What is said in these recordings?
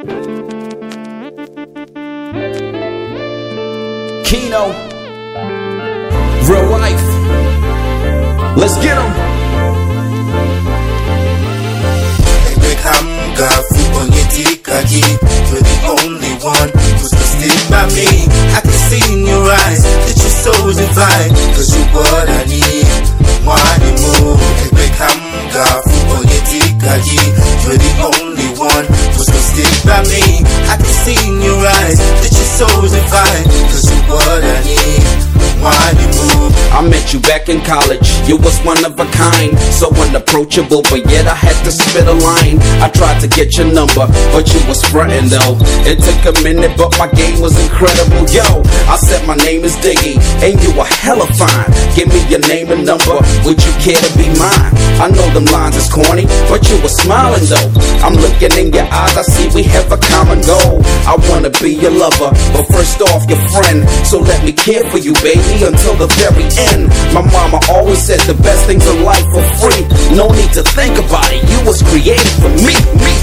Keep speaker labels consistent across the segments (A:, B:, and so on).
A: Kino, real life. Let's get 'em.
B: You're the only one who's gonna stick by me. I can see in your eyes that your soul's divine, 'cause you're what I need. Mwani mo, ebekamga fuonyetikaji. You're the only one who's gonna stick by me. I can see in your eyes that your soul's divine, 'cause you're what I need. Mwani mo.
A: I met you back in college, you was one of a kind, so unapproachable, but yet I had to spit a line. I tried to get your number, but you was frontin' though. It took a minute, but my game was incredible. Yo, I said my name is Diggy, and you were hella fine. Give me your name and number, would you care to be mine? I know them lines is corny, but you were smiling though. I'm looking in your eyes, I see we have a common goal. I wanna be your lover, but first off your friend. So let me care for you, baby, until the very end. My mama always said the best things in life are free. No need to think about it, you was created for me.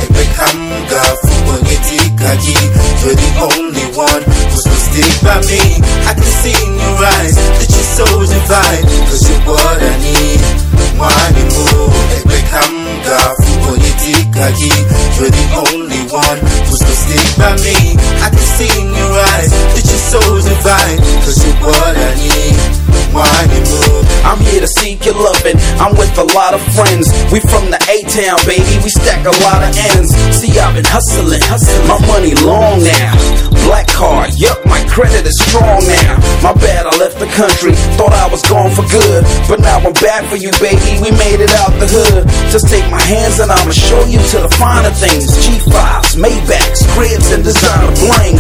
B: You're the only one who's gonna stick by me. I can see in your eyes that your soul's divine, 'cause you're what I need. Mwani mo, ebekamga fuonyetikaji. You're the only one who's gonna stick by me. I can see in your eyes that your soul's divine, 'cause you're what I need.
A: I'm here to seek your loving, I'm with a lot of friends. We from the A-Town, baby, we stack a lot of ends. See, I've been hustling, my money long now. Black card, yup, my credit is strong now. My bad, I left the country, thought I was gone for good, but now I'm back for you, baby, we made it out the hood. Just take my hands and I'ma show you to the finer things. G5s, Maybachs, cribs, and designer bling.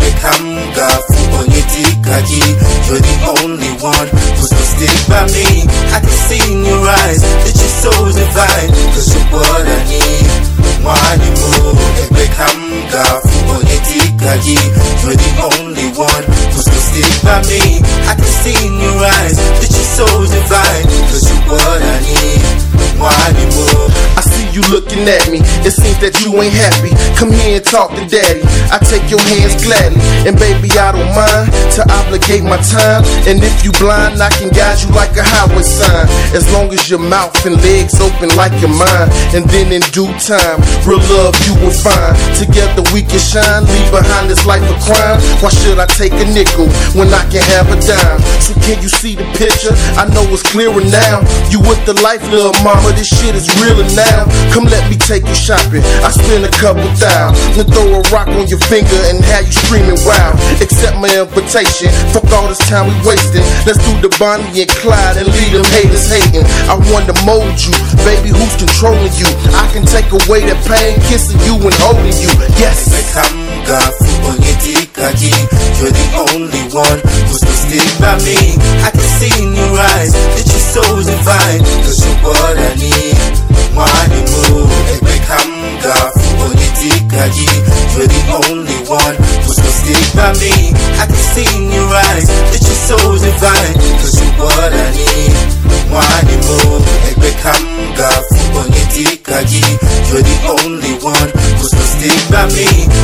B: You're the only one who's gonna stick by me. I can see in your eyes that your soul's divine, 'cause you're what I need. Mwani mo, ebekamga fuonyetikaji. You're the only one who's gonna stick by me. I can see in your eyes that your soul's divine, 'cause you're what I need. Mwani mo.
C: I see you looking at me, it seems that you ain't happy. Come here and talk to daddy, I take your hands gladly. And baby, I don't mind to obligate my time. And if you blind, I can guide you like a highway sign. As long as your mouth and legs open like your mind. And then in due time, real love you will find. Together we can shine, leave behind this life of crime. Why should I take a nickel when I can have a dime? So can you see the picture? I know it's clearer now. You with the life, little mama, this shit is realer now. Come let me take you shopping, I spend a couple $1,000. Then throw a rock on your finger and have you screaming wow. Accept my invitation, fuck all this time we wasting. Let's do the Bonnie and Clyde and leave them haters hating. I wanna mold you, baby, who's controlling you? I can take away that pain, kissing you and holding you, yes.
B: You're the only one who's gonna stick by me. I can see in your eyes that your soul's divine, 'cause you're what I need. Mwani mo, ebekamga fuonyetikaji. You're the only one who's gonna stick by me. I can see in your eyes that your soul's divine, 'cause you're what I need. Mwani mo, ebekamga fuonyetikaji. You're the only one who's gonna stick by me.